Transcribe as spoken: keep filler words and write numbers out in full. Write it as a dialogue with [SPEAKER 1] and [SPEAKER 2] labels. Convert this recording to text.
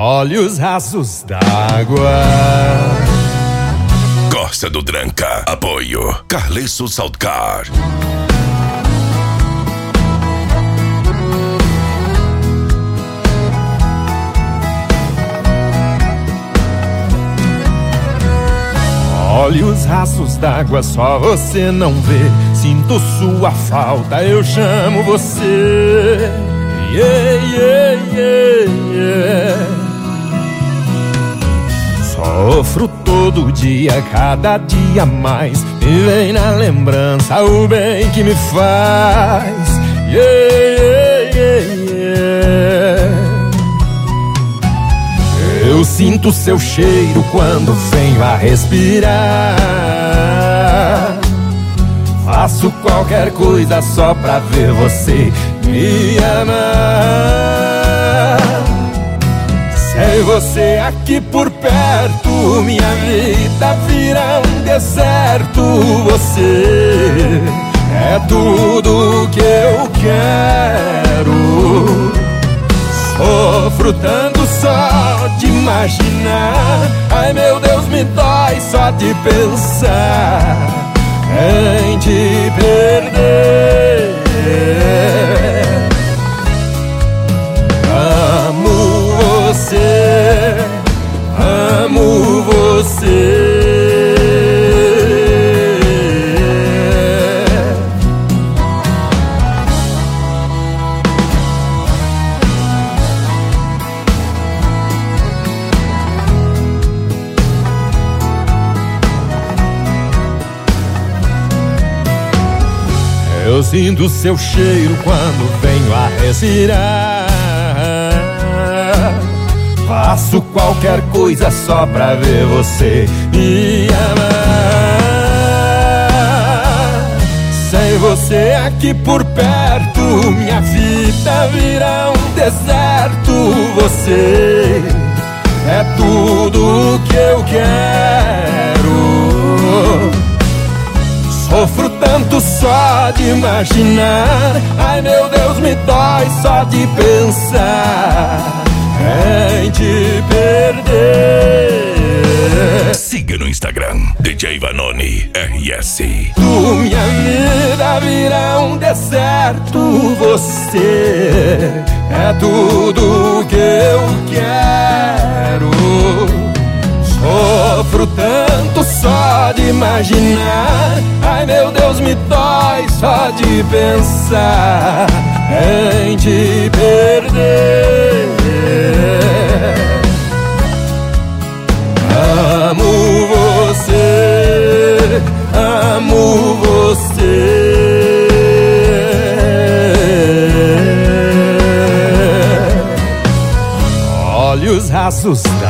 [SPEAKER 1] Olhos rasos d'água.
[SPEAKER 2] Costa do Dranca. Apoio Carlesso Saltcar.
[SPEAKER 1] Olhos rasos d'água, só você não vê. Sinto sua falta, eu chamo você. Yeah, yeah, yeah, yeah. Sofro todo dia, cada dia mais. Me vem na lembrança o bem que me faz. Yeah, yeah, yeah, yeah. Eu sinto seu cheiro quando venho a respirar. Faço qualquer coisa só pra ver você me amar. Sem você aqui por perto, minha vida vira um deserto. Você é tudo que eu quero. Sofro tanto só de imaginar. Ai meu Deus, me dói só de pensar em te perder. Amo você, amo você. Eu sinto seu cheiro quando venho a respirar. Faço qualquer coisa só pra ver você me amar. Sem você aqui por perto, minha vida vira um deserto. Você é tudo que eu quero. Sofro tanto só de imaginar. Ai meu Deus, me dói só de pensar em te perder.
[SPEAKER 2] Siga no Instagram, D J Vanoni R S.
[SPEAKER 1] Tu, minha vida vira um deserto. Você é tudo que eu quero. Sofro tanto só de imaginar. Ai meu Deus, me dói só de pensar em te perder. Amo você, amo você. Olhos rasos da